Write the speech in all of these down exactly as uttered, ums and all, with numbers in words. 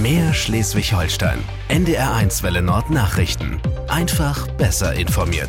Mehr Schleswig-Holstein. N D R eins Welle Nord Nachrichten. Einfach besser informiert.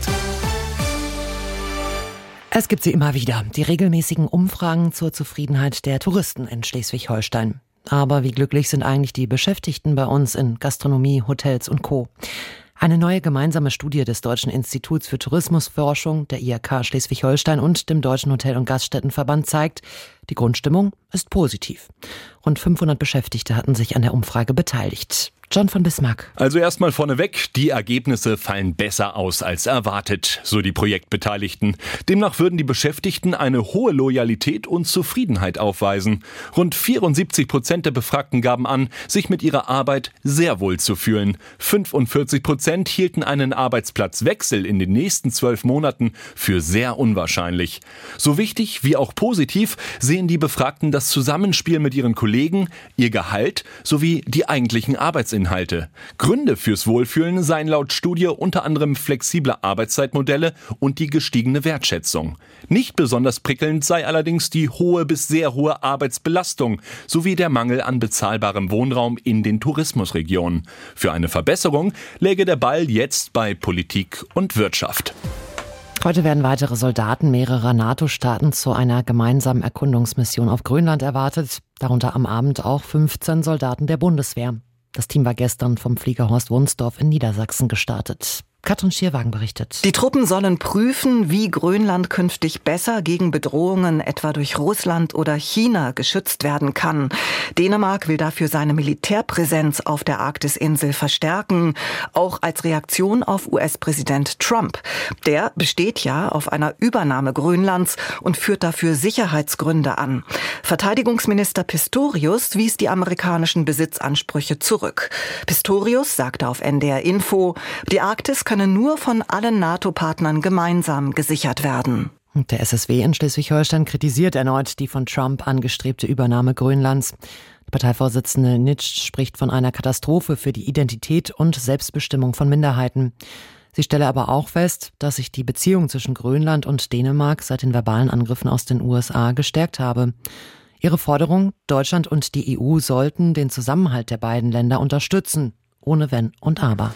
Es gibt sie immer wieder, die regelmäßigen Umfragen zur Zufriedenheit der Touristen in Schleswig-Holstein. Aber wie glücklich sind eigentlich die Beschäftigten bei uns in Gastronomie, Hotels und Co.? Eine neue gemeinsame Studie des Deutschen Instituts für Tourismusforschung, der I H K Schleswig-Holstein und dem Deutschen Hotel- und Gaststättenverband zeigt, die Grundstimmung ist positiv. Rund fünfhundert Beschäftigte hatten sich an der Umfrage beteiligt. John von Bismarck. Also erstmal vorneweg, die Ergebnisse fallen besser aus als erwartet, so die Projektbeteiligten. Demnach würden die Beschäftigten eine hohe Loyalität und Zufriedenheit aufweisen. Rund vierundsiebzig Prozent der Befragten gaben an, sich mit ihrer Arbeit sehr wohl zu fühlen. fünfundvierzig Prozent hielten einen Arbeitsplatzwechsel in den nächsten zwölf Monaten für sehr unwahrscheinlich. So wichtig wie auch positiv sehen die Befragten das Zusammenspiel mit ihren Kollegen, ihr Gehalt sowie die eigentlichen Arbeitsinhalte. Inhalte. Gründe fürs Wohlfühlen seien laut Studie unter anderem flexible Arbeitszeitmodelle und die gestiegene Wertschätzung. Nicht besonders prickelnd sei allerdings die hohe bis sehr hohe Arbeitsbelastung sowie der Mangel an bezahlbarem Wohnraum in den Tourismusregionen. Für eine Verbesserung läge der Ball jetzt bei Politik und Wirtschaft. Heute werden weitere Soldaten mehrerer NATO-Staaten zu einer gemeinsamen Erkundungsmission auf Grönland erwartet, darunter am Abend auch fünfzehn Soldaten der Bundeswehr. Das Team war gestern vom Flieger Horst Wunsdorf in Niedersachsen gestartet. Katrin Schierwagen berichtet. Die Truppen sollen prüfen, wie Grönland künftig besser gegen Bedrohungen etwa durch Russland oder China geschützt werden kann. Dänemark will dafür seine Militärpräsenz auf der Arktisinsel verstärken, auch als Reaktion auf U S-Präsident Trump. Der besteht ja auf einer Übernahme Grönlands und führt dafür Sicherheitsgründe an. Verteidigungsminister Pistorius wies die amerikanischen Besitzansprüche zurück. Pistorius sagte auf N D R Info, die Arktis können nur von allen NATO-Partnern gemeinsam gesichert werden. Der S S W in Schleswig-Holstein kritisiert erneut die von Trump angestrebte Übernahme Grönlands. Der Parteivorsitzende Nitsch spricht von einer Katastrophe für die Identität und Selbstbestimmung von Minderheiten. Sie stelle aber auch fest, dass sich die Beziehung zwischen Grönland und Dänemark seit den verbalen Angriffen aus den U S A gestärkt habe. Ihre Forderung, Deutschland und die E U sollten den Zusammenhalt der beiden Länder unterstützen, ohne Wenn und Aber.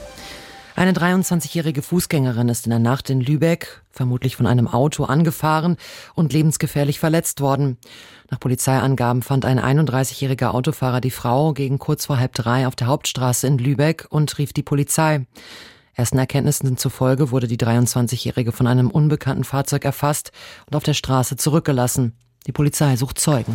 Eine dreiundzwanzigjährige Fußgängerin ist in der Nacht in Lübeck vermutlich von einem Auto angefahren und lebensgefährlich verletzt worden. Nach Polizeiangaben fand ein einunddreißigjähriger Autofahrer die Frau gegen kurz vor halb drei auf der Hauptstraße in Lübeck und rief die Polizei. Ersten Erkenntnissen zufolge wurde die dreiundzwanzigjährige von einem unbekannten Fahrzeug erfasst und auf der Straße zurückgelassen. Die Polizei sucht Zeugen.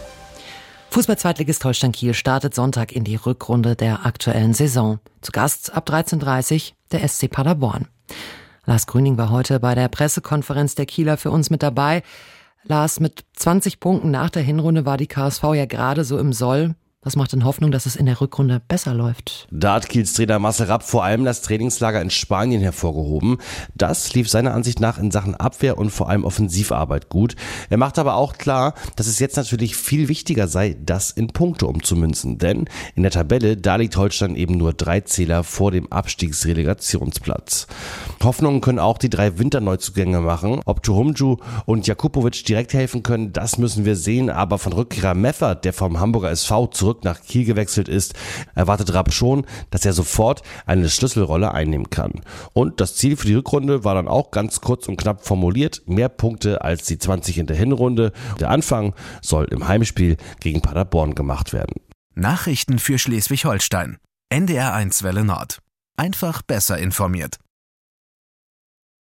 Fußball-Zweitligist Holstein Kiel startet Sonntag in die Rückrunde der aktuellen Saison. Zu Gast ab dreizehn Uhr dreißig der S C Paderborn. Lars Grüning war heute bei der Pressekonferenz der Kieler für uns mit dabei. Lars, mit zwanzig Punkten nach der Hinrunde war die K S V ja gerade so im Soll. Was macht denn Hoffnung, dass es in der Rückrunde besser läuft? Da hat Kiels Trainer Marcel Rapp vor allem das Trainingslager in Spanien hervorgehoben. Das lief seiner Ansicht nach in Sachen Abwehr und vor allem Offensivarbeit gut. Er macht aber auch klar, dass es jetzt natürlich viel wichtiger sei, das in Punkte umzumünzen. Denn in der Tabelle, da liegt Holstein eben nur drei Zähler vor dem Abstiegsrelegationsplatz. Hoffnungen können auch die drei Winterneuzugänge machen. Ob Tuhumju und Jakubovic direkt helfen können, das müssen wir sehen. Aber von Rückkehrer Meffert, der vom Hamburger S V zurück nach Kiel gewechselt ist, erwartet Rapp schon, dass er sofort eine Schlüsselrolle einnehmen kann. Und das Ziel für die Rückrunde war dann auch ganz kurz und knapp formuliert: mehr Punkte als die zwanzig in der Hinrunde. Der Anfang soll im Heimspiel gegen Paderborn gemacht werden. Nachrichten für Schleswig-Holstein. N D R eins Welle Nord. Einfach besser informiert.